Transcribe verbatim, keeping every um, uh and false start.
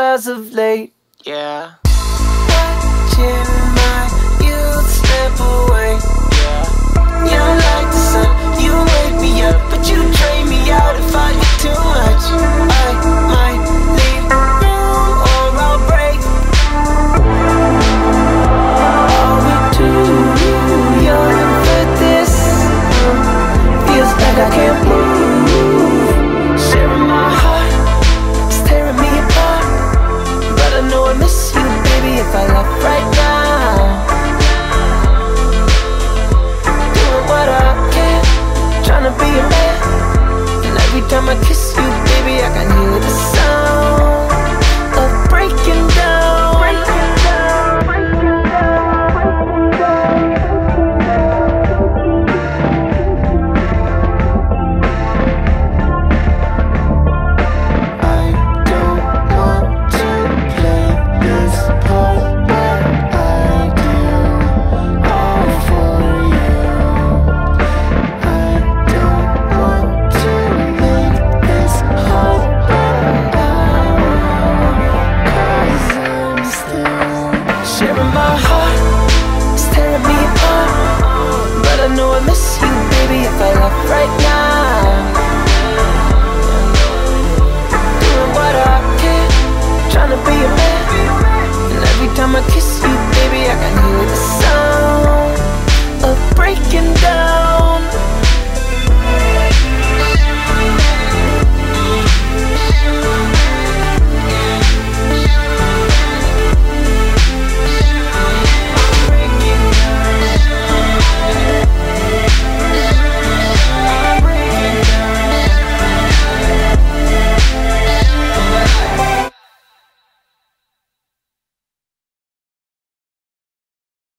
as of late. Yeah. Watching my youth slip away. Yeah. You don't like the sun, you wake me up, but you drain me out if I get too much. I might leave the room or I'll break. Are we too young for this? Feels like I can't move. Sharing my heart, it's tearing me apart. But I know I miss you, baby, if I left right now. Doing what I can, trying to be a man. And every time I kiss you, baby, I can hear the sound of breaking down. Breaking down, breaking down, breaking down. I don't want to play this part, but I do all for you. I don't want to make this whole, but I will, 'cause I'm still sharing my heart, it's tearing me apart. But I know I miss you, baby, if I left right now. Doing what I can, trying to be a man. And every time I kiss you, baby, I can hear